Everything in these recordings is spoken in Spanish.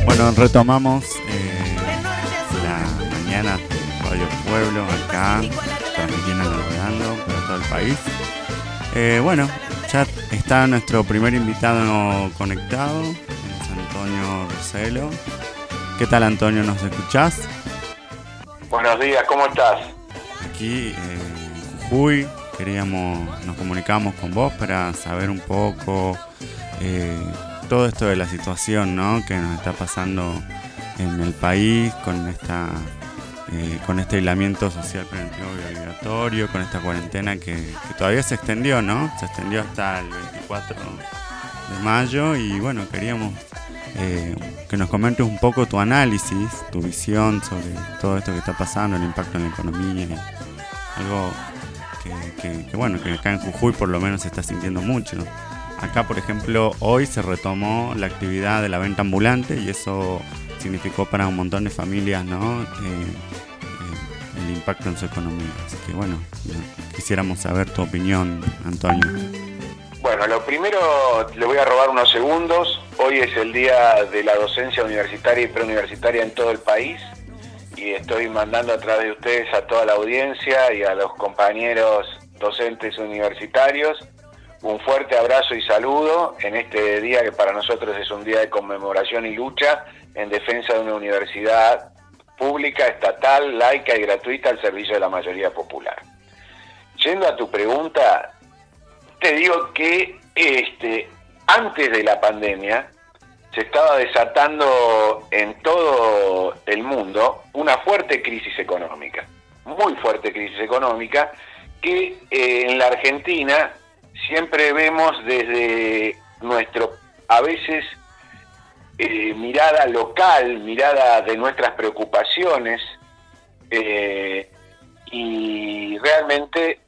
Bueno, retomamos la mañana de Radio Pueblo acá, transmitiendo y navegando para todo el país. Bueno, ya está nuestro primer invitado conectado, es Antonio Roselo. ¿Qué tal, Antonio? ¿Nos escuchás? Buenos días, ¿cómo estás? Aquí en Jujuy, nos comunicamos con vos para saber un poco todo esto de la situación, ¿no?, que nos está pasando en el país con este aislamiento social preventivo y obligatorio, con esta cuarentena que todavía se extendió, ¿no? Se extendió hasta el 24 de mayo y bueno, queríamos que nos comentes un poco tu análisis, tu visión sobre todo esto que está pasando, el impacto en la economía, algo que bueno, que acá en Jujuy por lo menos se está sintiendo mucho. Acá, por ejemplo, hoy se retomó la actividad de la venta ambulante y eso significó para un montón de familias, ¿no?, el impacto en su economía. Así que bueno, quisiéramos saber tu opinión, Antonio. Bueno, lo primero, le voy a robar unos segundos. Hoy es el día de la docencia universitaria y preuniversitaria en todo el país y estoy mandando a través de ustedes a toda la audiencia y a los compañeros docentes universitarios un fuerte abrazo y saludo en este día que para nosotros es un día de conmemoración y lucha en defensa de una universidad pública, estatal, laica y gratuita al servicio de la mayoría popular. Yendo a tu pregunta, te digo que antes de la pandemia se estaba desatando en todo el mundo una fuerte crisis económica, muy fuerte crisis económica, que en la Argentina siempre vemos desde nuestro, a veces, mirada local, mirada de nuestras preocupaciones, y realmente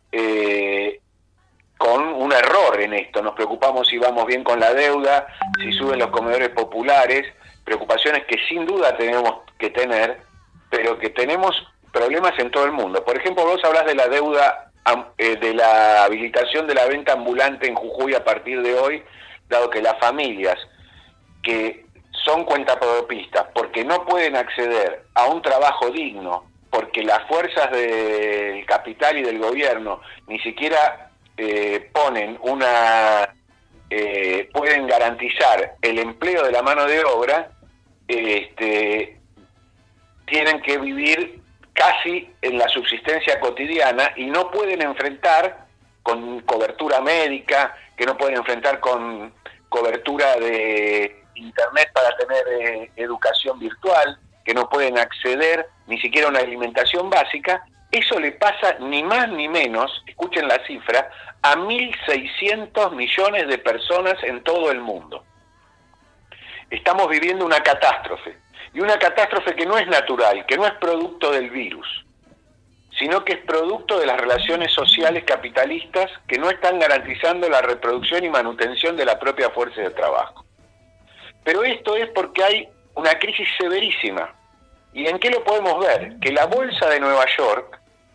con un error en esto. Nos preocupamos si vamos bien con la deuda, si suben los comedores populares, preocupaciones que sin duda tenemos que tener, pero que tenemos problemas en todo el mundo. Por ejemplo, vos hablás de la deuda, de la habilitación de la venta ambulante en Jujuy a partir de hoy, dado que las familias que son cuentapropistas porque no pueden acceder a un trabajo digno, porque las fuerzas del capital y del gobierno ni siquiera pueden garantizar el empleo de la mano de obra, tienen que vivir casi en la subsistencia cotidiana y no pueden enfrentar con cobertura médica, que no pueden enfrentar con cobertura de internet para tener educación virtual, que no pueden acceder ni siquiera a una alimentación básica. Eso le pasa ni más ni menos, escuchen la cifra, a 1.600 millones de personas en todo el mundo. Estamos viviendo una catástrofe. Y una catástrofe que no es natural, que no es producto del virus, sino que es producto de las relaciones sociales capitalistas que no están garantizando la reproducción y manutención de la propia fuerza de trabajo. Pero esto es porque hay una crisis severísima. ¿Y en qué lo podemos ver? Que la bolsa de Nueva York,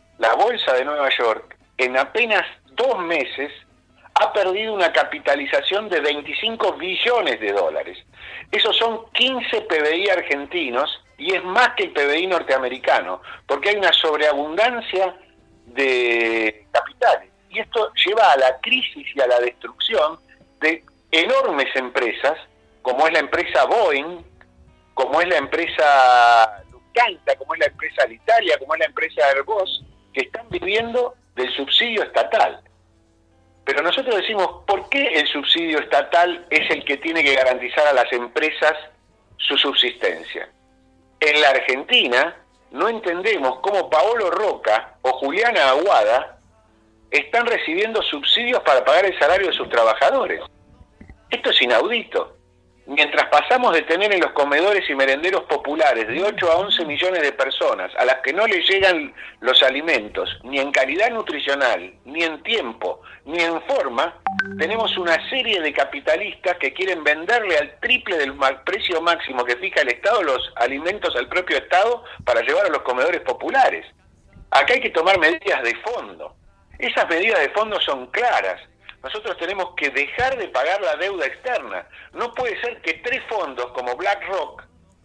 en apenas 2 meses, ha perdido una capitalización de 25 billones de dólares. Esos son 15 PBI argentinos y es más que el PBI norteamericano, porque hay una sobreabundancia de capitales. Y esto lleva a la crisis y a la destrucción de enormes empresas, como es la empresa Boeing, como es la empresa Lufthansa, como es la empresa Alitalia, como es la empresa Airbus, que están viviendo del subsidio estatal. Pero nosotros decimos, ¿por qué el subsidio estatal es el que tiene que garantizar a las empresas su subsistencia? En la Argentina no entendemos cómo Paolo Roca o Juliana Aguada están recibiendo subsidios para pagar el salario de sus trabajadores. Esto es inaudito. Mientras pasamos de tener en los comedores y merenderos populares de 8 a 11 millones de personas a las que no les llegan los alimentos, ni en calidad nutricional, ni en tiempo, ni en forma, tenemos una serie de capitalistas que quieren venderle al triple del precio máximo que fija el Estado los alimentos al propio Estado para llevar a los comedores populares. Acá hay que tomar medidas de fondo. Esas medidas de fondo son claras. Nosotros tenemos que dejar de pagar la deuda externa. No puede ser que 3 fondos como BlackRock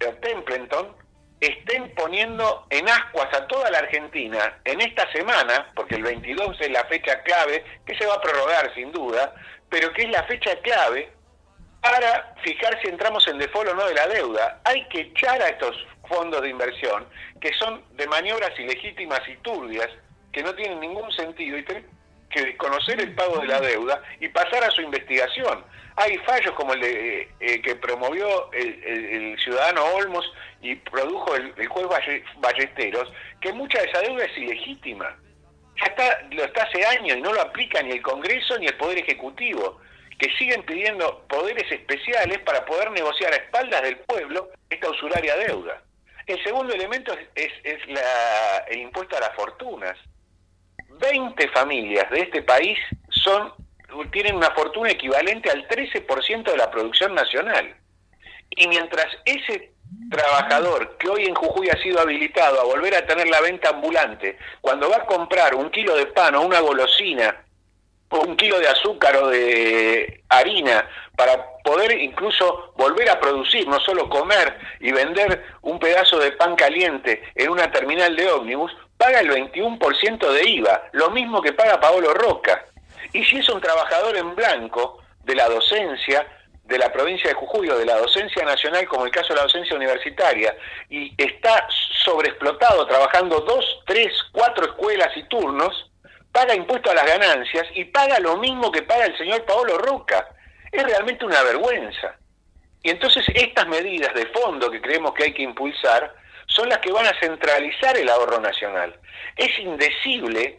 Templeton estén poniendo en ascuas a toda la Argentina en esta semana, porque el 22 es la fecha clave, que se va a prorrogar sin duda, pero que es la fecha clave para fijar si entramos en default o no de la deuda. Hay que echar a estos fondos de inversión, que son de maniobras ilegítimas y turbias, que no tienen ningún sentido, y tener que conocer el pago de la deuda y pasar a su investigación. Hay fallos como el de que promovió el ciudadano Olmos y produjo el juez Ballesteros, que mucha de esa deuda es ilegítima. Lo está hace años y no lo aplica ni el Congreso ni el Poder Ejecutivo, que siguen pidiendo poderes especiales para poder negociar a espaldas del pueblo esta usuraria deuda. El segundo elemento es el impuesto a las fortunas. 20 familias de este país tienen una fortuna equivalente al 13% de la producción nacional. Y mientras ese trabajador que hoy en Jujuy ha sido habilitado a volver a tener la venta ambulante, cuando va a comprar un kilo de pan o una golosina, o un kilo de azúcar o de harina, para poder incluso volver a producir, no solo comer y vender un pedazo de pan caliente en una terminal de ómnibus, paga el 21% de IVA, lo mismo que paga Paolo Roca. Y si es un trabajador en blanco de la docencia de la provincia de Jujuy o de la docencia nacional, como el caso de la docencia universitaria, y está sobreexplotado trabajando 2, 3, 4 escuelas y turnos, paga impuesto a las ganancias y paga lo mismo que paga el señor Paolo Roca. Es realmente una vergüenza. Y entonces estas medidas de fondo que creemos que hay que impulsar son las que van a centralizar el ahorro nacional. Es indecible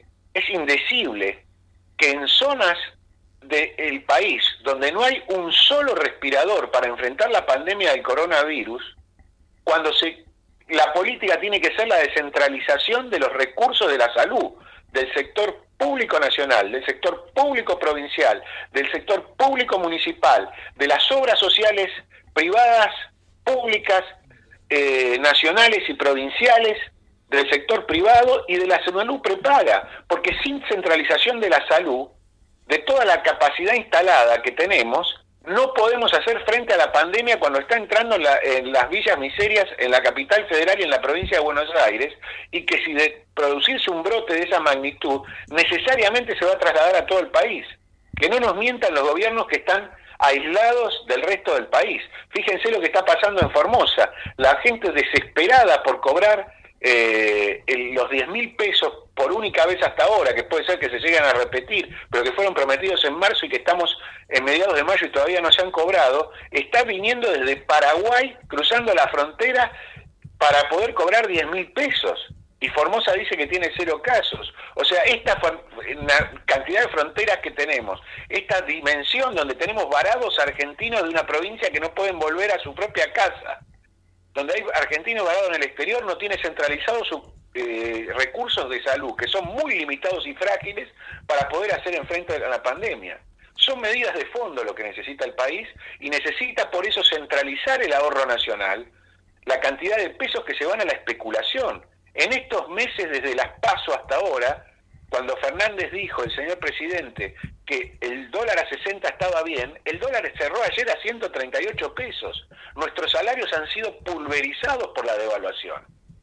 que en zonas del país donde no hay un solo respirador para enfrentar la pandemia del coronavirus, cuando la política tiene que ser la descentralización de los recursos de la salud, del sector público nacional, del sector público provincial, del sector público municipal, de las obras sociales privadas, públicas, nacionales y provinciales, del sector privado y de la salud prepaga, porque sin centralización de la salud, de toda la capacidad instalada que tenemos, no podemos hacer frente a la pandemia cuando está entrando en las villas miserias en la capital federal y en la provincia de Buenos Aires, y que si de producirse un brote de esa magnitud, necesariamente se va a trasladar a todo el país. Que no nos mientan los gobiernos que están aislados del resto del país. Fíjense lo que está pasando en Formosa. La gente desesperada por cobrar los 10.000 pesos por única vez hasta ahora, que puede ser que se lleguen a repetir, pero que fueron prometidos en marzo y que estamos en mediados de mayo y todavía no se han cobrado, está viniendo desde Paraguay, cruzando la frontera para poder cobrar 10.000 pesos. Y Formosa dice que tiene 0 casos. O sea, esta cantidad de fronteras que tenemos, esta dimensión donde tenemos varados argentinos de una provincia que no pueden volver a su propia casa, donde hay argentinos varados en el exterior, no tiene centralizados sus recursos de salud, que son muy limitados y frágiles para poder hacer enfrente a la pandemia. Son medidas de fondo lo que necesita el país, y necesita por eso centralizar el ahorro nacional, la cantidad de pesos que se van a la especulación. En estos meses, desde las PASO hasta ahora, cuando Fernández dijo, el señor presidente, que el dólar a 60 estaba bien, el dólar cerró ayer a 138 pesos. Nuestros salarios han sido pulverizados por la devaluación.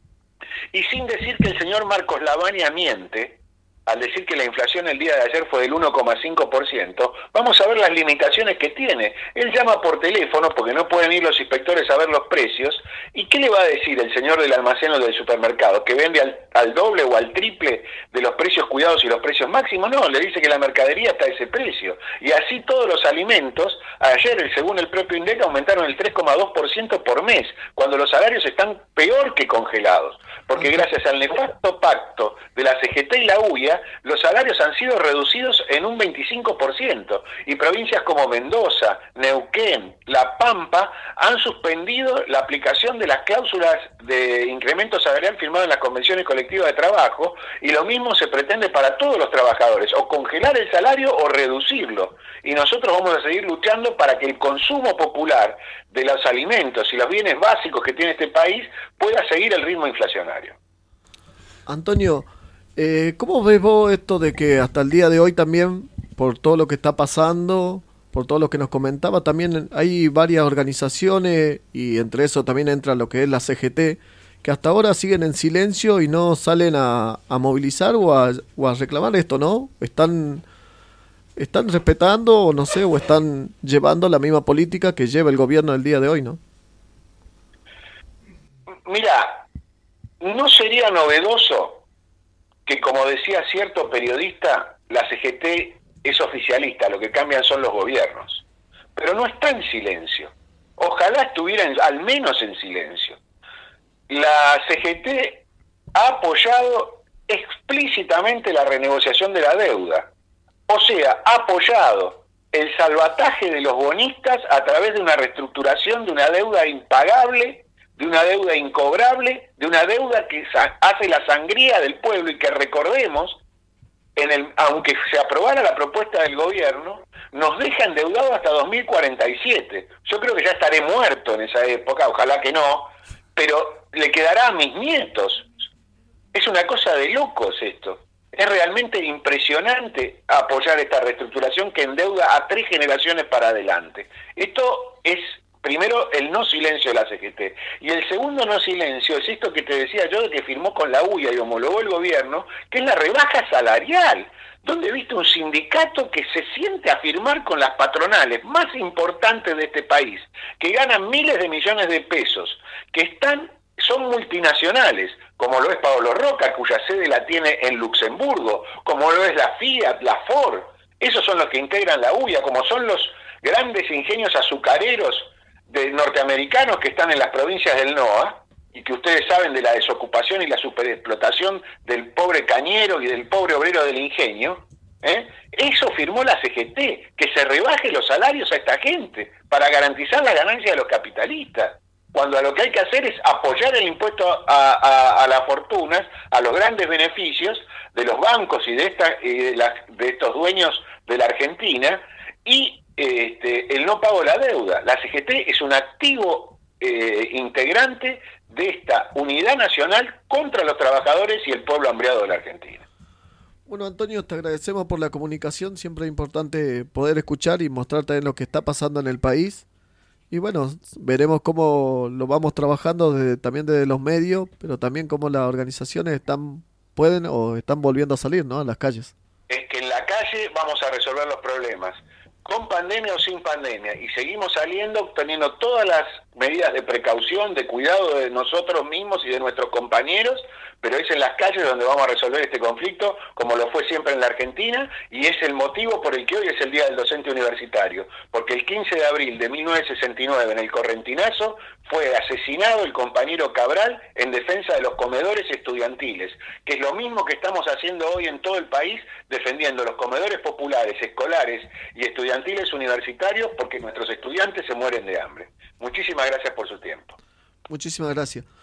Y sin decir que el señor Marcos Lavagna miente, al decir que la inflación el día de ayer fue del 1,5%, vamos a ver las limitaciones que tiene. Él llama por teléfono porque no pueden ir los inspectores a ver los precios. ¿Y qué le va a decir el señor del almacén o del supermercado? ¿Que vende al doble o al triple de los precios cuidados y los precios máximos? No, le dice que la mercadería está a ese precio. Y así todos los alimentos, ayer, según el propio INDEC, aumentaron el 3,2% por mes, cuando los salarios están peor que congelados. Porque gracias al nefasto pacto de la CGT y la UIA, los salarios han sido reducidos en un 25%, y provincias como Mendoza, Neuquén, La Pampa han suspendido la aplicación de las cláusulas de incremento salarial firmado en las convenciones colectivas de trabajo, y lo mismo se pretende para todos los trabajadores, o congelar el salario o reducirlo. Y nosotros vamos a seguir luchando para que el consumo popular de los alimentos y los bienes básicos que tiene este país pueda seguir el ritmo inflacionario. Antonio, ¿cómo ves vos esto de que hasta el día de hoy también, por todo lo que está pasando, por todo lo que nos comentaba. También hay varias organizaciones y entre eso también entra lo que es la CGT, que hasta ahora siguen en silencio y no salen a movilizar o a reclamar esto, ¿no? Están respetando o no sé, o están llevando la misma política que lleva el gobierno el día de hoy, ¿no? Mira, no sería novedoso que, como decía cierto periodista, la CGT es oficialista, lo que cambian son los gobiernos, pero no está en silencio. Ojalá estuviera al menos en silencio. La CGT ha apoyado explícitamente la renegociación de la deuda, o sea, ha apoyado el salvataje de los bonistas a través de una reestructuración de una deuda impagable, de una deuda incobrable, de una deuda que hace la sangría del pueblo y que, recordemos, aunque se aprobara la propuesta del gobierno, nos deja endeudados hasta 2047. Yo creo que ya estaré muerto en esa época, ojalá que no, pero le quedará a mis nietos. Es una cosa de locos esto. Es realmente impresionante apoyar esta reestructuración que endeuda a 3 generaciones para adelante. Esto es, primero, el no silencio de la CGT. Y el segundo no silencio es esto que te decía yo, de que firmó con la UIA y homologó el gobierno, que es la rebaja salarial, donde viste un sindicato que se siente a firmar con las patronales más importantes de este país, que ganan miles de millones de pesos, que son multinacionales, como lo es Pablo Roca, cuya sede la tiene en Luxemburgo, como lo es la Fiat, la Ford. Esos son los que integran la UIA, como son los grandes ingenios azucareros norteamericanos que están en las provincias del NOA, y que ustedes saben de la desocupación y la superexplotación del pobre cañero y del pobre obrero del ingenio. Eso firmó la CGT, que se rebaje los salarios a esta gente para garantizar la ganancia de los capitalistas, cuando lo que hay que hacer es apoyar el impuesto a las fortunas, a los grandes beneficios de los bancos y de estos dueños de la Argentina, y el no pago de la deuda. La CGT es un activo integrante de esta unidad nacional contra los trabajadores y el pueblo hambriado de la Argentina. Bueno, Antonio, te agradecemos por la comunicación. Siempre es importante poder escuchar y mostrar también lo que está pasando en el país. Y bueno, veremos cómo lo vamos trabajando también desde los medios, pero también cómo las organizaciones pueden o están volviendo a salir, ¿no?, a las calles. Es que en la calle vamos a resolver los problemas, con pandemia o sin pandemia, y seguimos saliendo teniendo todas las medidas de precaución, de cuidado de nosotros mismos y de nuestros compañeros, pero es en las calles donde vamos a resolver este conflicto, como lo fue siempre en la Argentina, y es el motivo por el que hoy es el Día del Docente Universitario, porque el 15 de abril de 1969 en el Correntinazo fue asesinado el compañero Cabral en defensa de los comedores estudiantiles, que es lo mismo que estamos haciendo hoy en todo el país, defendiendo los comedores populares, escolares y estudiantiles universitarios, porque nuestros estudiantes se mueren de hambre. Muchísimas gracias por su tiempo. Muchísimas gracias.